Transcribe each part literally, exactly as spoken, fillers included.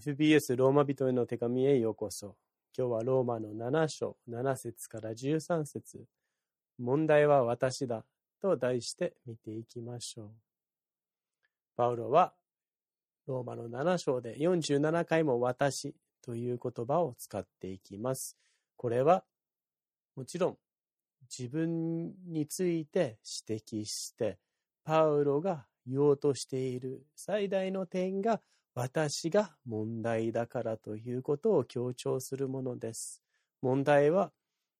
エフビーエス ローマ人への手紙へようこそ。今日はローマのなな章なな節からじゅうさん節、問題は私だと題して見ていきましょう。パウロはローマのなな章でよんじゅうななかいも私という言葉を使っていきます。これはもちろん自分について指摘して、パウロが言おうとしている最大の点が私が問題だからということを強調するものです。問題は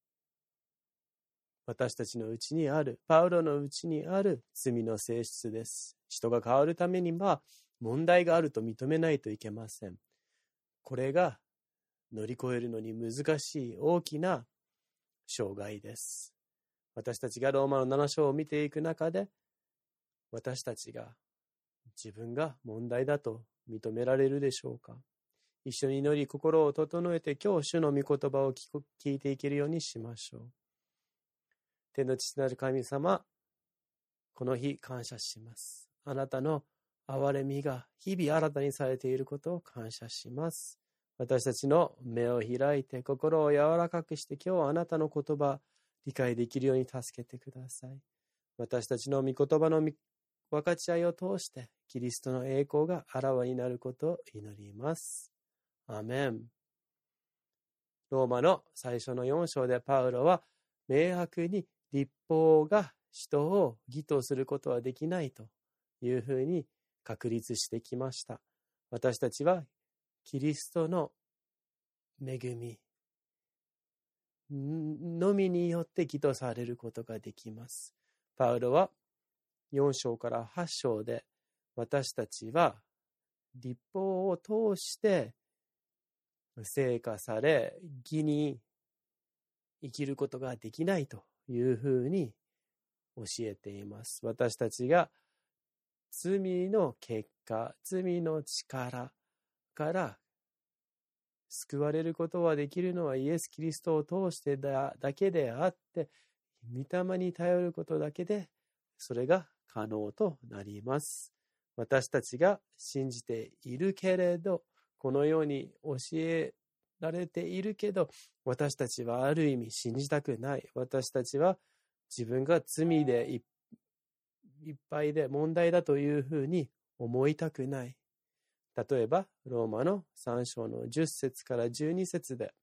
私たちのうちにある、パウロのうちにある罪の性質です。人が変わるためには問題があると認めないといけません。これが乗り越えるのに難しい大きな障害です。私たちがローマのなな章を見ていく中で、私たちが自分が問題だと認められるでしょうか。一緒に祈り、心を整えて今日主の御言葉を聞いていけるようにしましょう。天の父なる神様、この日感謝します。あなたの憐れみが日々新たにされていることを感謝します。私たちの目を開いて心を柔らかくして今日あなたの言葉理解できるように助けてください。私たちの御言葉の分かち合いを通してキリストの栄光があらわになることを祈ります。アメン。ローマの最初のよん章でパウロは明白に律法が人を義とすることはできないというふうに確立してきました。私たちはキリストの恵みのみによって義とされることができます。パウロはよん章からはち章で私たちは律法を通して成果され義に生きることができないというふうに教えています。私たちが罪の結果、罪の力から救われることはできるのはイエス・キリストを通してだけであって、御霊に頼ることだけでそれが可能となります。私たちが信じているけれど、このように教えられているけど、私たちはある意味信じたくない。私たちは自分が罪でいっぱいで問題だというふうに思いたくない。例えば、ローマのさん章のじゅっ節からじゅうに節で、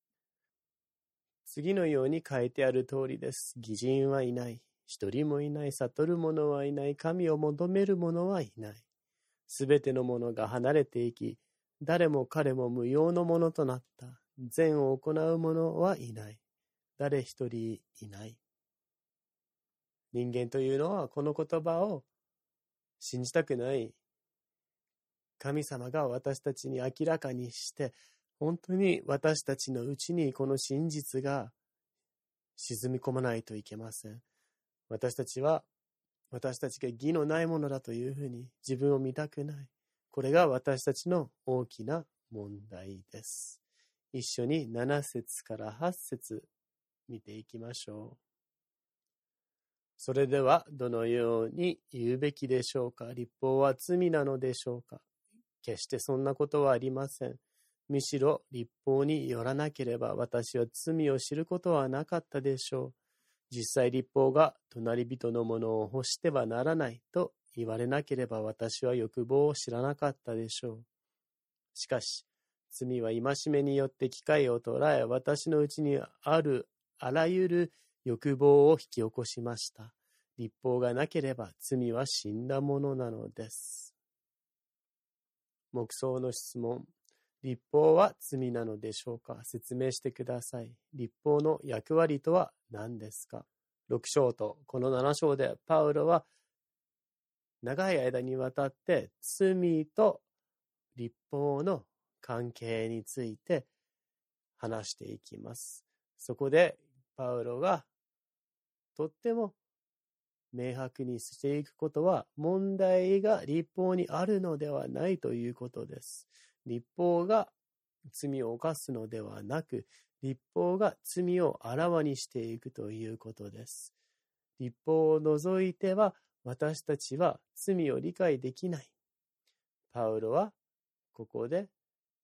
次のように書いてある通りです。義人はいない。一人もいない。悟る者はいない。神を求める者はいない。すべての者が離れていき、誰も彼も無用のものとなった。善を行う者はいない。誰一人いない。人間というのはこの言葉を信じたくない。神様が私たちに明らかにして、本当に私たちのうちにこの真実が沈み込まないといけません。私たちは、私たちが義のないものだというふうに自分を見たくない。これが私たちの大きな問題です。一緒になな節からはち節見ていきましょう。それではどのように言うべきでしょうか。律法は罪なのでしょうか。決してそんなことはありません。むしろ律法によらなければ私は罪を知ることはなかったでしょう。実際律法が隣人のものを欲してはならないと言われなければ私は欲望を知らなかったでしょう。しかし罪は戒めによって機会を捉え、私のうちにあるあらゆる欲望を引き起こしました。律法がなければ罪は死んだものなのです。黙想の質問。律法は罪なのでしょうか。説明してください。律法の役割とは何ですか。ろく章とこのなな章でパウロは長い間にわたって罪と律法の関係について話していきます。そこでパウロがとっても明白にしていくことは、問題が律法にあるのではないということです。律法が罪を犯すのではなく、律法が罪をあらわにしていくということです。律法を除いては私たちは罪を理解できない。パウロはここで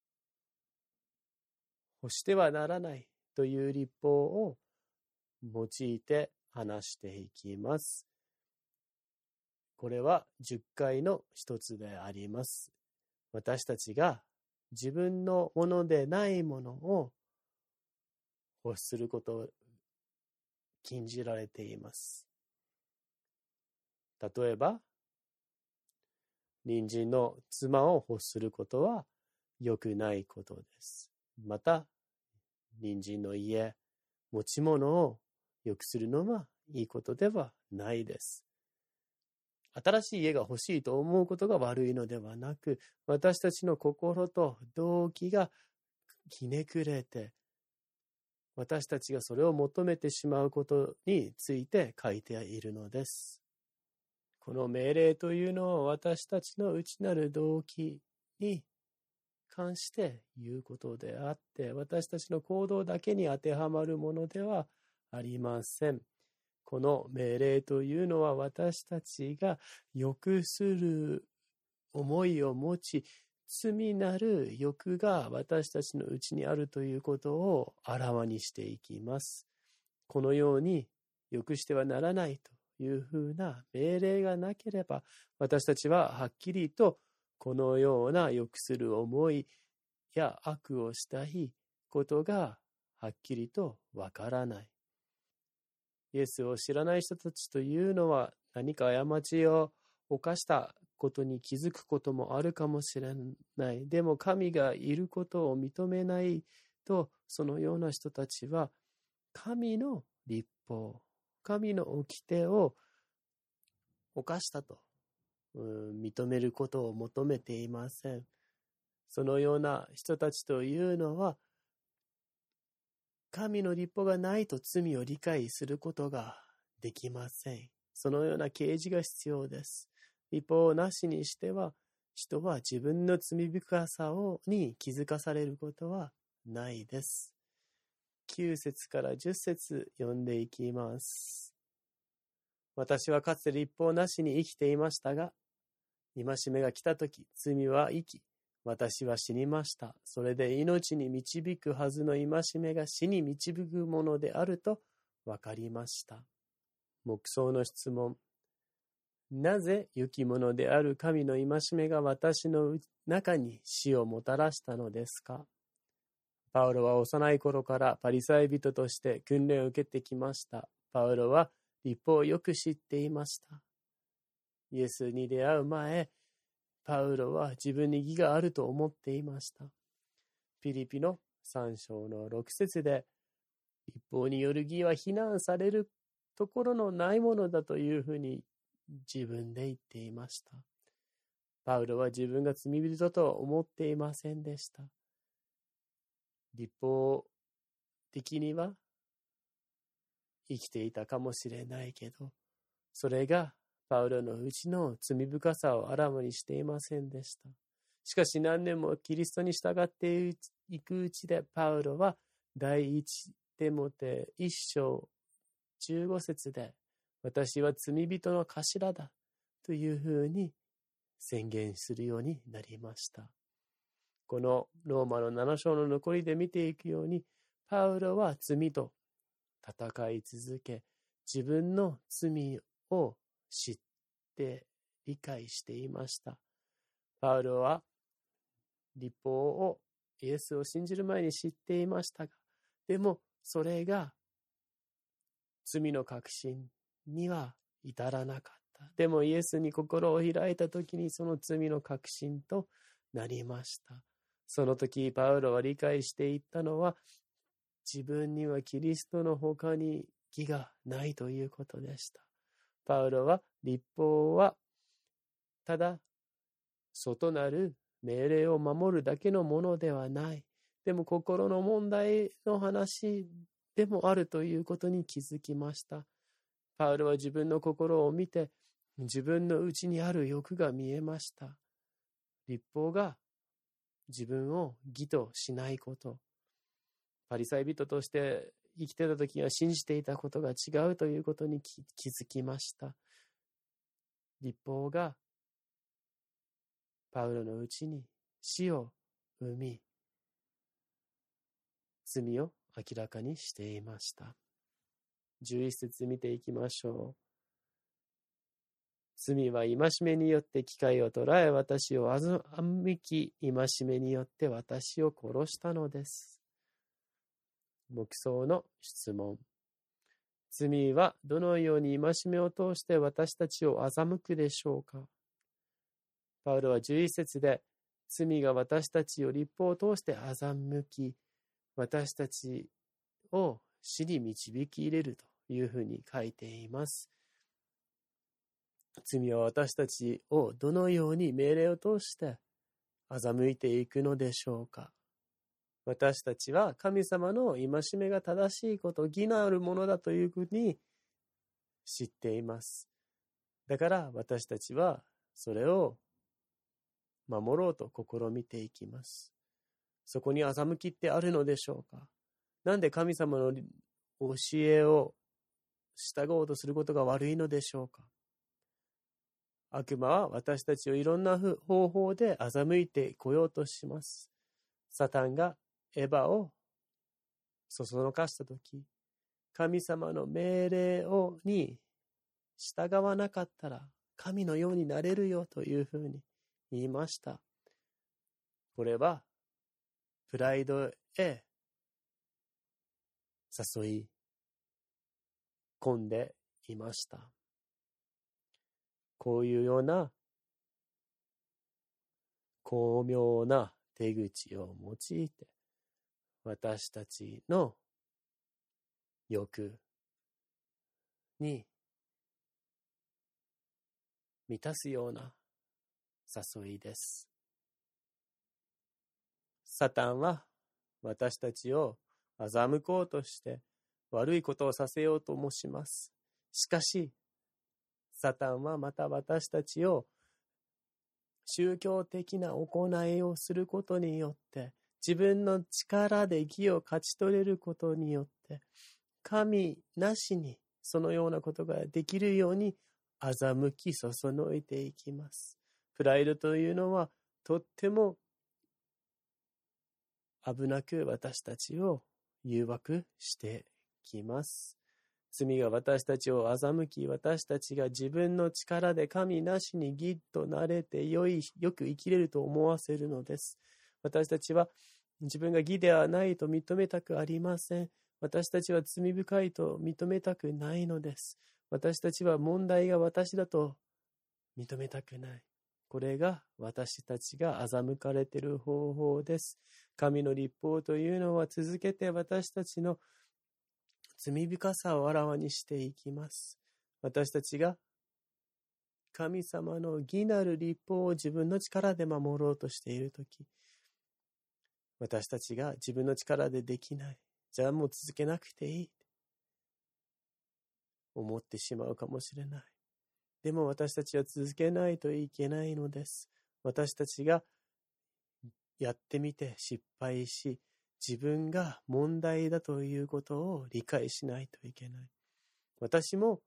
欲してはならないという律法を用いて話していきます。これはじゅっかいの一つであります。私たちが自分のものでないものを欲することを禁じられています。例えば、隣人の妻を欲することは良くないことです。また、隣人の家、持ち物を良くするのはいいことではないです。新しい家が欲しいと思うことが悪いのではなく、私たちの心と動機がひねくれて、私たちがそれを求めてしまうことについて書いているのです。この命令というのは私たちの内なる動機に関して言うことであって、私たちの行動だけに当てはまるものではありません。この命令というのは私たちが欲する思いを持ち、罪なる欲が私たちのうちにあるということをあらわにしていきます。このように欲してはならないというふうな命令がなければ、私たちははっきりとこのような欲する思いや悪をしたいことがはっきりとわからない。イエスを知らない人たちというのは何か過ちを犯したことに気づくこともあるかもしれない。でも神がいることを認めないと、そのような人たちは神の律法、神の掟を犯したと、うん、認めることを求めていません。そのような人たちというのは、神の律法がないと罪を理解することができません。そのような啓示が必要です。律法をなしにしては、人は自分の罪深さをに気づかされることはないです。きゅう節からじゅっ節読んでいきます。私はかつて律法なしに生きていましたが、戒めが来たとき、罪は生き、私は死にました。それで命に導くはずの戒めが死に導くものであると分かりました。黙想の質問。なぜ良きものである神の戒めが私の中に死をもたらしたのですか？パウロは幼い頃からパリサイ人として訓練を受けてきました。パウロは律法をよく知っていました。イエスに出会う前、パウロは自分に義があると思っていました。ピリピのさん章のろく節で、律法による義は非難されるところのないものだというふうに自分で言っていました。パウロは自分が罪人とは思っていませんでした。律法的には生きていたかもしれないけど、それがパウロのうちの罪深さをあらわにしていませんでした。しかし何年もキリストに従っていくうちで、パウロは第一テモテ一章じゅうご節で、私は罪人の頭だというふうに宣言するようになりました。このローマのなな章の残りで見ていくように、パウロは罪と戦い続け、自分の罪を知って理解していました。パウロは律法をイエスを信じる前に知っていましたが、でもそれが罪の確信には至らなかった。でもイエスに心を開いた時にその罪の確信となりました。その時パウロは理解していったのは、自分にはキリストの他に義がないということでした。パウロは律法はただ外なる命令を守るだけのものではない。でも心の問題の話でもあるということに気づきました。パウロは自分の心を見て、自分の内にある欲が見えました。律法が自分を義としないこと。パリサイ人として生きてた時には信じていたことが違うということに気づきました。律法がパウロのうちに死を生み、 罪を明らかにしていました。じゅういち節見ていきましょう。罪は戒めによって機会を捉え、私を欺き、戒めによって私を殺したのです。黙想の質問。罪はどのように戒めを通して私たちを欺くでしょうか。パウロはじゅういち節で、罪が私たちを律法を通して欺き、私たちを死に導き入れるというふうに書いています。罪は私たちをどのように命令を通して欺いていくのでしょうか。私たちは神様の戒めが正しいこと、義なるものだというふうに知っています。だから私たちはそれを守ろうと試みていきます。そこに欺きってあるのでしょうか。なんで神様の教えを従おうとすることが悪いのでしょうか。悪魔は私たちをいろんな方法で欺いてこようとします。サタンがエヴァをそそのかしたとき、神様の命令をに従わなかったら神のようになれるよというふうに言いました。これはプライドへ誘い込んでいました。こういうような巧妙な手口を用いて私たちの欲に満たすような誘いです。サタンは私たちを欺こうとして悪いことをさせようともします。しかし、サタンはまた私たちを宗教的な行いをすることによって自分の力で義を勝ち取れることによって神なしにそのようなことができるように欺きそそのいていきます。プライドというのはとっても危なく私たちを誘惑してきます。罪が私たちを欺き、私たちが自分の力で神なしに義となれてよい、よく生きれると思わせるのです。私たちは自分が義ではないと認めたくありません。私たちは罪深いと認めたくないのです。私たちは問題が私だと認めたくない。これが私たちが欺かれている方法です。神の律法というのは続けて私たちの罪深さをあらわにしていきます。私たちが神様の義なる律法を自分の力で守ろうとしているとき、私たちが自分の力でできない、じゃあもう続けなくていい、思ってしまうかもしれない。でも私たちは続けないといけないのです。私たちがやってみて失敗し、自分が問題だということを理解しないといけない。私も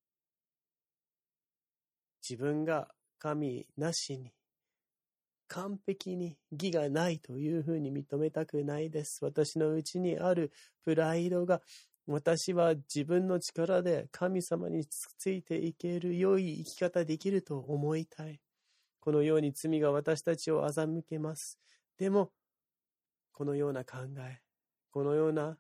自分が神なしに完璧に義がないというふうに認めたくないです。私のうちにあるプライドが、私は自分の力で神様についていける良い生き方できると思いたい。このように罪が私たちを欺けます。でもこのような考え、このような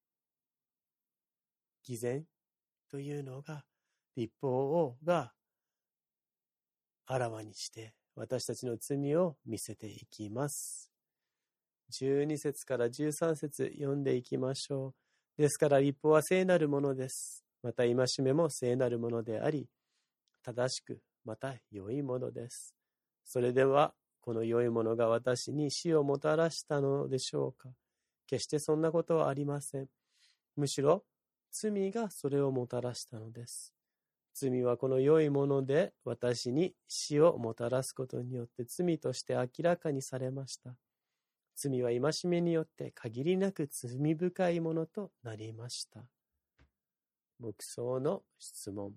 偽善というのが律法をがあらわにして私たちの罪を見せていきます。じゅうに節からじゅうさん節読んでいきましょう。ですから律法は聖なるものです。また戒めも聖なるものであり、正しくまた良いものです。それではこの良いものが私に死をもたらしたのでしょうか。決してそんなことはありません。むしろ罪がそれをもたらしたのです。罪はこの良いもので私に死をもたらすことによって罪として明らかにされました。罪は戒めによって限りなく罪深いものとなりました。黙想の質問。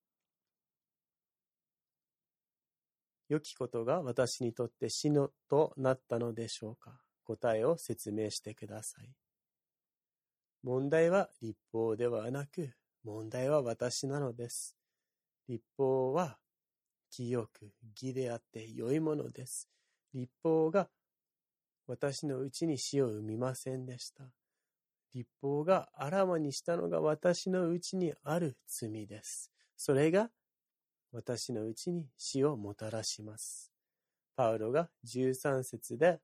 良きことが私にとって死のとなったのでしょうか。答えを説明してください。 問題は律法ではなく、問題は私なのです。律法は清く義であって良いものです。律法が私のうちに死を生みませんでした。律法があらわにしたのが私のうちにある罪です。それが私のうちに死をもたらします。パウロがじゅうさん節で、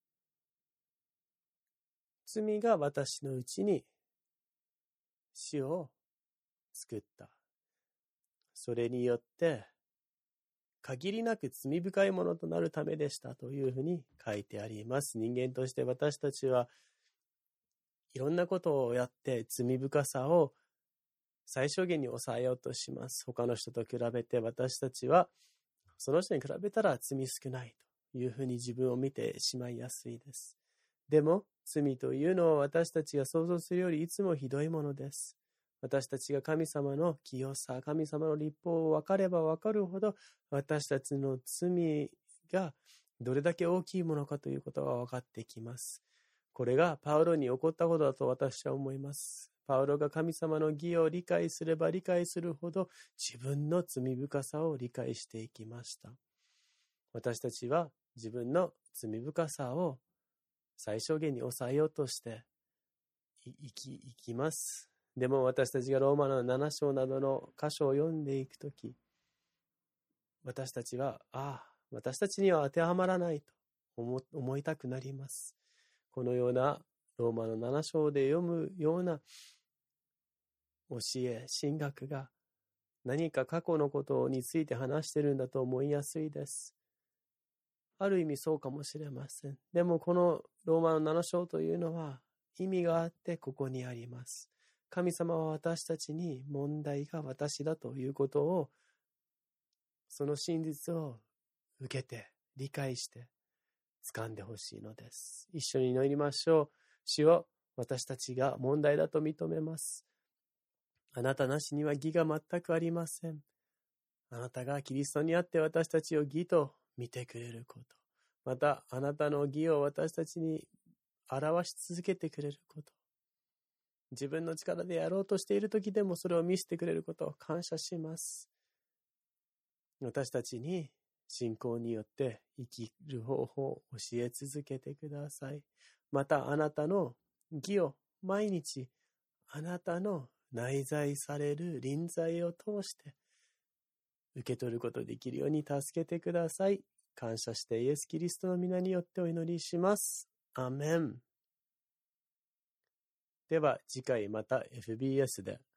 罪が私のうちに死を作った。それによって限りなく罪深いものとなるためでしたというふうに書いてあります。人間として私たちはいろんなことをやって罪深さを最小限に抑えようとします。他の人と比べて私たちはその人に比べたら罪少ないというふうに自分を見てしまいやすいです。でも罪というのは私たちが想像するよりいつもひどいものです。私たちが神様の清さ、神様の律法を分かれば分かるほど、私たちの罪がどれだけ大きいものかということが分かってきます。これがパウロに起こったことだと私は思います。パウロが神様の義を理解すれば理解するほど、自分の罪深さを理解していきました。私たちは自分の罪深さを最小限に抑えようとしていき、いきます。でも私たちがローマのなな章などの箇所を読んでいくとき、私たちは、ああ、私たちには当てはまらないと 思, 思いたくなります。このようなローマのなな章で読むような教え、神学が何か過去のことについて話しているんだと思いやすいです。ある意味そうかもしれません。でもこのローマのなな章というのは意味があってここにあります。神様は私たちに問題が私だということを、その真実を受けて理解して掴んでほしいのです。一緒に祈りましょう。主よ、私たちが問題だと認めます。あなたなしには義が全くありません。あなたがキリストにあって私たちを義と見てくれること。またあなたの義を私たちに表し続けてくれること。自分の力でやろうとしている時でもそれを見せてくれることを感謝します。私たちに信仰によって生きる方法を教え続けてください。またあなたの義を毎日あなたの内在される臨在を通して受け取ることができるように助けてください。感謝してイエス・キリストの皆によってお祈りします。アーメン。では次回また エフビーエス で。